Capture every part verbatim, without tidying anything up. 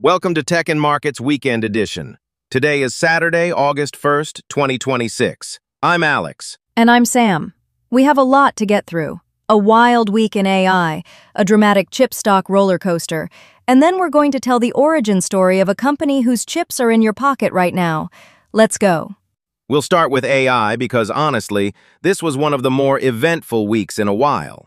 Welcome to Tech and Markets Weekend Edition. Today is Saturday, August first, twenty twenty-six. I'm Alex. And I'm Sam. We have a lot to get through. A wild week in A I, a dramatic chip stock roller coaster, and then we're going to tell the origin story of a company whose chips are in your pocket right now. Let's go. We'll start with A I because, honestly, this was one of the more eventful weeks in a while.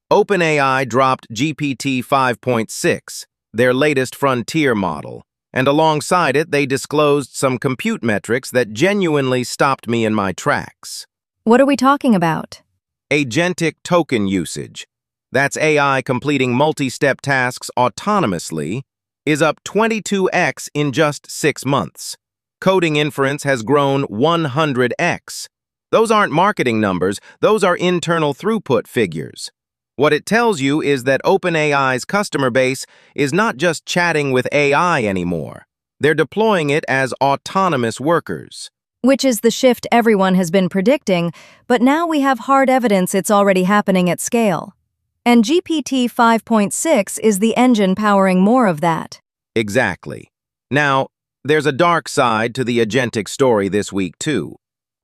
OpenAI dropped G P T five point six, their latest frontier model, and alongside it they disclosed some compute metrics that genuinely stopped me in my tracks. What are we talking about? Agentic token usage, that's A I completing multi-step tasks autonomously, is up twenty-two x in just six months. Coding inference has grown one hundred x. Those aren't marketing numbers, those are internal throughput figures. What it tells you is that OpenAI's customer base is not just chatting with A I anymore. They're deploying it as autonomous workers. Which is the shift everyone has been predicting, but now we have hard evidence it's already happening at scale. And G P T five point six is the engine powering more of that. Exactly. Now, there's a dark side to the agentic story this week, too.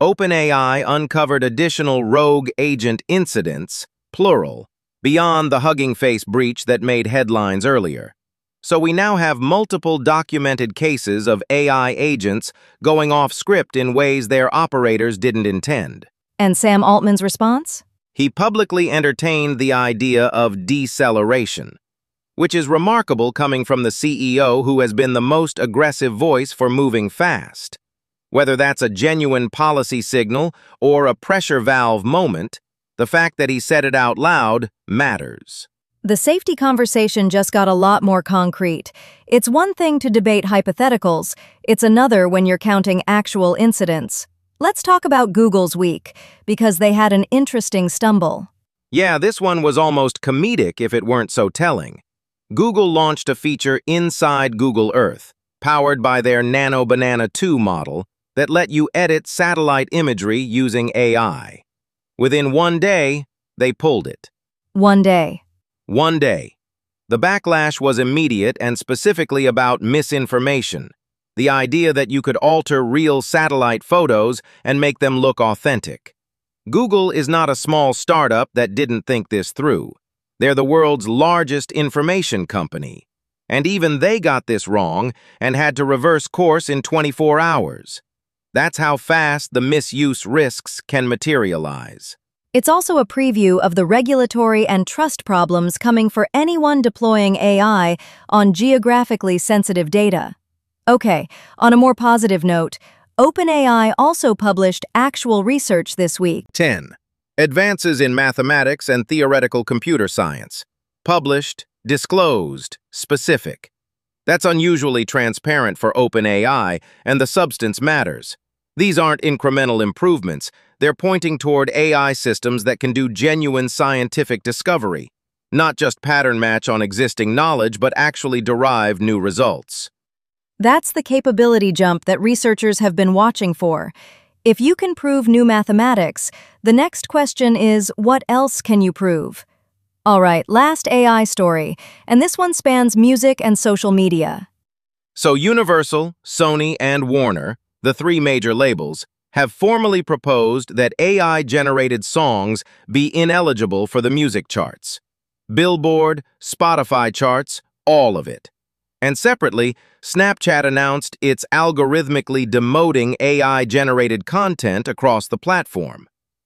OpenAI uncovered additional rogue agent incidents, plural, beyond the Hugging Face breach that made headlines earlier. So we now have multiple documented cases of A I agents going off script in ways their operators didn't intend. And Sam Altman's response? He publicly entertained the idea of deceleration, which is remarkable coming from the C E O who has been the most aggressive voice for moving fast. Whether that's a genuine policy signal or a pressure valve moment, the fact that he said it out loud matters. The safety conversation just got a lot more concrete. It's one thing to debate hypotheticals, it's another when you're counting actual incidents. Let's talk about Google's week, because they had an interesting stumble. Yeah, this one was almost comedic if it weren't so telling. Google launched a feature inside Google Earth, powered by their Nano Banana two model, that let you edit satellite imagery using A I. Within one day, they pulled it. One day. One day. The backlash was immediate and specifically about misinformation, the idea that you could alter real satellite photos and make them look authentic. Google is not a small startup that didn't think this through. They're the world's largest information company. And even they got this wrong and had to reverse course in twenty-four hours. That's how fast the misuse risks can materialize. It's also a preview of the regulatory and trust problems coming for anyone deploying A I on geographically sensitive data. Okay, on a more positive note, OpenAI also published actual research this week. ten. Advances in mathematics and theoretical computer science. Published, disclosed, specific. That's unusually transparent for OpenAI, and the substance matters. These aren't incremental improvements. They're pointing toward A I systems that can do genuine scientific discovery, not just pattern match on existing knowledge, but actually derive new results. That's the capability jump that researchers have been watching for. If you can prove new mathematics, the next question is, what else can you prove? All right, last A I story, and this one spans music and social media. So Universal, Sony, and Warner, the three major labels, have formally proposed that A I-generated songs be ineligible for the music charts. Billboard, Spotify charts, all of it. And separately, Snapchat announced it's algorithmically demoting A I-generated content across the platform.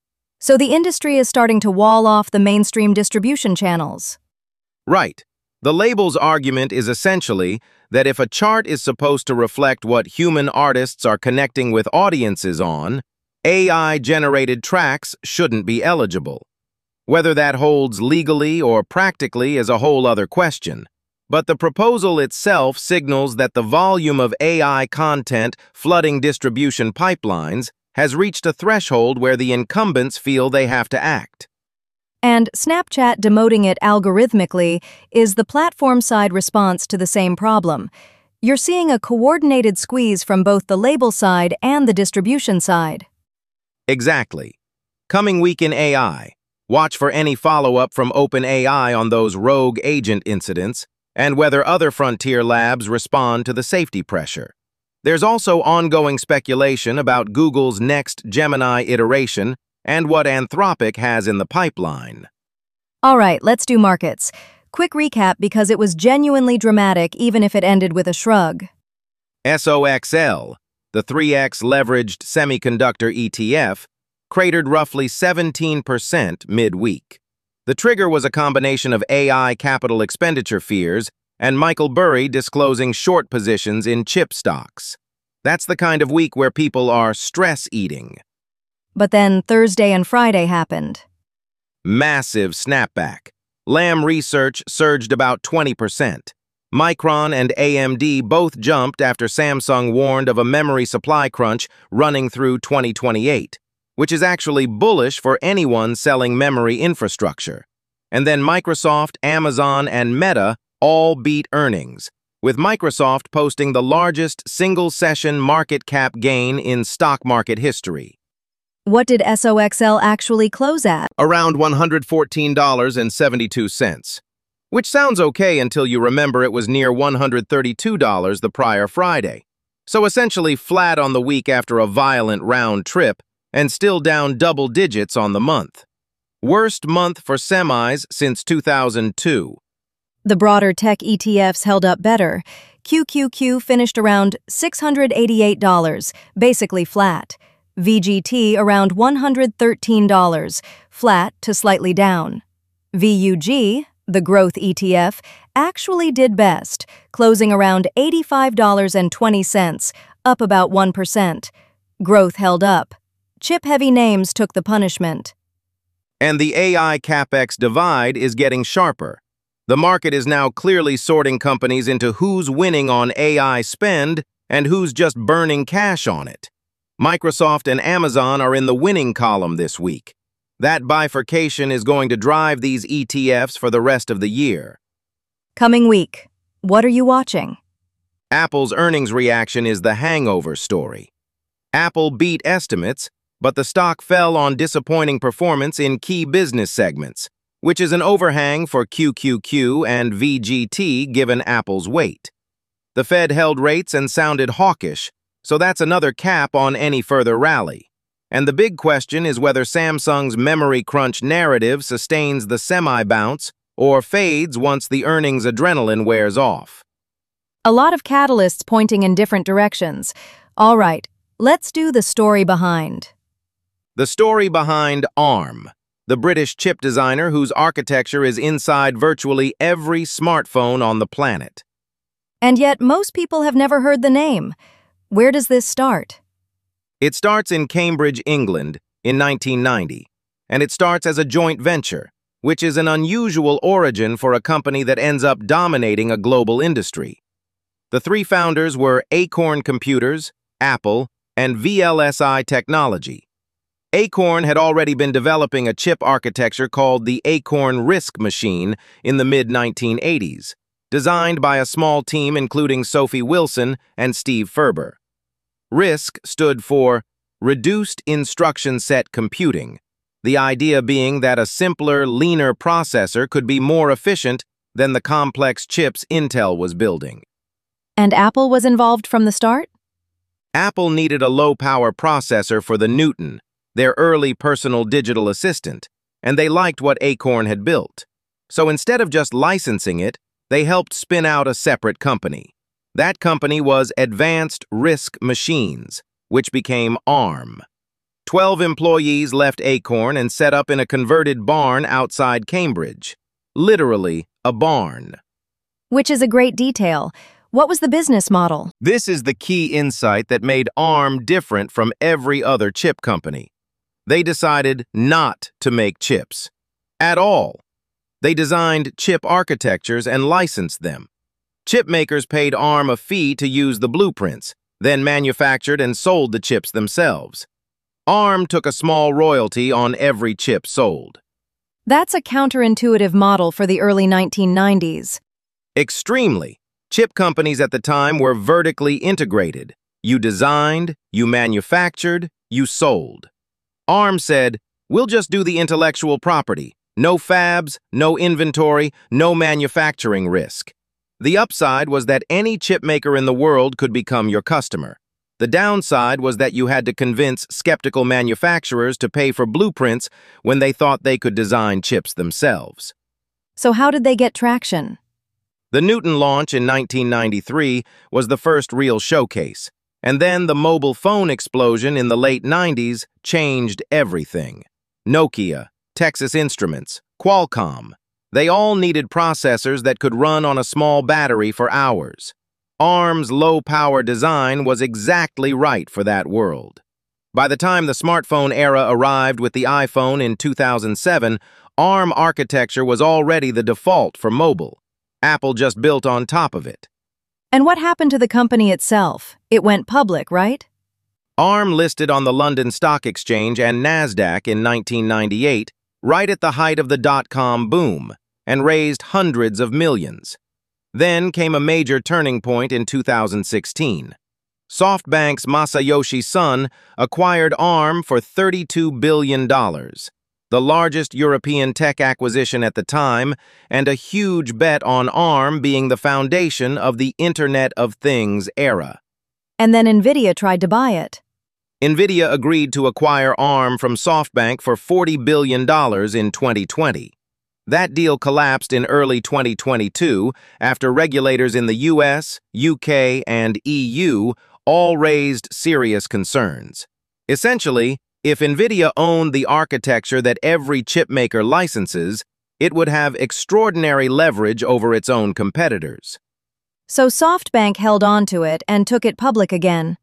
So the industry is starting to wall off the mainstream distribution channels. Right. The label's argument is essentially that if a chart is supposed to reflect what human artists are connecting with audiences on, A I-generated tracks shouldn't be eligible. Whether that holds legally or practically is a whole other question. But the proposal itself signals that the volume of A I content flooding distribution pipelines has reached a threshold where the incumbents feel they have to act. And Snapchat demoting it algorithmically is the platform-side response to the same problem. You're seeing a coordinated squeeze from both the label side and the distribution side. Exactly. Coming week in A I, watch for any follow-up from OpenAI on those rogue agent incidents, and whether other frontier labs respond to the safety pressure. There's also ongoing speculation about Google's next Gemini iteration and what Anthropic has in the pipeline. All right, let's do markets. Quick recap because it was genuinely dramatic even if it ended with a shrug. S O X L, the three X leveraged semiconductor E T F, cratered roughly seventeen percent mid-week. The trigger was a combination of A I capital expenditure fears and Michael Burry disclosing short positions in chip stocks. That's the kind of week where people are stress-eating. But then Thursday and Friday happened. Massive snapback. Lam Research surged about twenty percent. Micron and A M D both jumped after Samsung warned of a memory supply crunch running through twenty twenty-eight, which is actually bullish for anyone selling memory infrastructure. And then Microsoft, Amazon, and Meta all beat earnings, with Microsoft posting the largest single-session market cap gain in stock market history. What did S O X L actually close at? Around one hundred fourteen dollars and seventy-two cents, which sounds okay until you remember it was near one hundred thirty-two dollars the prior Friday. So essentially flat on the week after a violent round trip, and still down double digits on the month. Worst month for semis since two thousand two. The broader tech E T Fs held up better. Q Q Q finished around six hundred eighty-eight dollars, basically flat. V G T around one hundred thirteen dollars, flat to slightly down. V U G, the growth E T F, actually did best, closing around eighty-five dollars and twenty cents, up about one percent. Growth held up. Chip-heavy names took the punishment. And the A I CapEx divide is getting sharper. The market is now clearly sorting companies into who's winning on A I spend and who's just burning cash on it. Microsoft and Amazon are in the winning column this week. That bifurcation is going to drive these E T Fs for the rest of the year. Coming week, what are you watching? Apple's earnings reaction is the hangover story. Apple beat estimates, but the stock fell on disappointing performance in key business segments, which is an overhang for Q Q Q and V G T given Apple's weight. The Fed held rates and sounded hawkish, so that's another cap on any further rally. And the big question is whether Samsung's memory crunch narrative sustains the semi-bounce or fades once the earnings adrenaline wears off. A lot of catalysts pointing in different directions. All right, let's do the story behind. The story behind ARM, the British chip designer whose architecture is inside virtually every smartphone on the planet. And yet most people have never heard the name. Where does this start? It starts in Cambridge, England, in nineteen ninety, and it starts as a joint venture, which is an unusual origin for a company that ends up dominating a global industry. The three founders were Acorn Computers, Apple, and V L S I Technology. Acorn had already been developing a chip architecture called the Acorn RISC machine in the mid nineteen eighties, designed by a small team including Sophie Wilson and Steve Ferber. RISC stood for Reduced Instruction Set Computing, the idea being that a simpler, leaner processor could be more efficient than the complex chips Intel was building. And Apple was involved from the start? Apple needed a low-power processor for the Newton, their early personal digital assistant, and they liked what Acorn had built. So instead of just licensing it, they helped spin out a separate company. That company was Advanced RISC Machines, which became ARM. Twelve employees left Acorn and set up in a converted barn outside Cambridge. Literally, a barn. Which is a great detail. What was the business model? This is the key insight that made ARM different from every other chip company. They decided not to make chips. At all. They designed chip architectures and licensed them. Chip makers paid ARM a fee to use the blueprints, then manufactured and sold the chips themselves. ARM took a small royalty on every chip sold. That's a counterintuitive model for the early nineteen nineties. Extremely. Chip companies at the time were vertically integrated. You designed, you manufactured, you sold. ARM said, we'll just do the intellectual property. No fabs, no inventory, no manufacturing risk. The upside was that any chipmaker in the world could become your customer. The downside was that you had to convince skeptical manufacturers to pay for blueprints when they thought they could design chips themselves. So how did they get traction? The Newton launch in nineteen ninety-three was the first real showcase, and then the mobile phone explosion in the late nineties changed everything. Nokia, Texas Instruments, Qualcomm, they all needed processors that could run on a small battery for hours. ARM's low-power design was exactly right for that world. By the time the smartphone era arrived with the iPhone in two thousand seven, ARM architecture was already the default for mobile. Apple just built on top of it. And what happened to the company itself? It went public, right? ARM listed on the London Stock Exchange and NASDAQ in nineteen ninety-eight, right at the height of the dot-com boom, and raised hundreds of millions. Then came a major turning point in two thousand sixteen. SoftBank's Masayoshi Son acquired ARM for thirty-two billion dollars, the largest European tech acquisition at the time, and a huge bet on ARM being the foundation of the Internet of Things era. And then NVIDIA tried to buy it. NVIDIA agreed to acquire ARM from SoftBank for forty billion dollars in twenty twenty. That deal collapsed in early twenty twenty-two after regulators in the U S, U K, and E U all raised serious concerns. Essentially, if NVIDIA owned the architecture that every chipmaker licenses, it would have extraordinary leverage over its own competitors. So SoftBank held on to it and took it public again.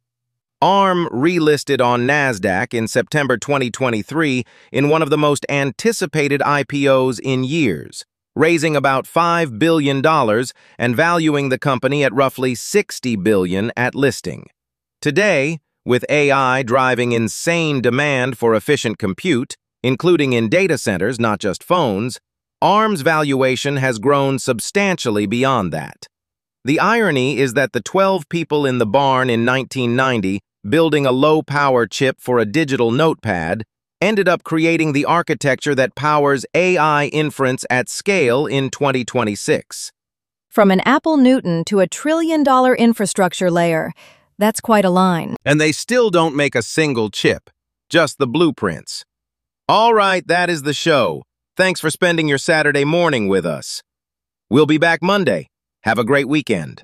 ARM relisted on NASDAQ in September twenty twenty-three in one of the most anticipated I P Os in years, raising about five billion dollars and valuing the company at roughly sixty billion dollars at listing. Today, with A I driving insane demand for efficient compute, including in data centers, not just phones, ARM's valuation has grown substantially beyond that. The irony is that the twelve people in the barn in nineteen ninety building a low-power chip for a digital notepad ended up creating the architecture that powers A I inference at scale in twenty twenty-six. From an Apple Newton to a trillion-dollar infrastructure layer, that's quite a line. And they still don't make a single chip, just the blueprints. All right, that is the show. Thanks for spending your Saturday morning with us. We'll be back Monday. Have a great weekend.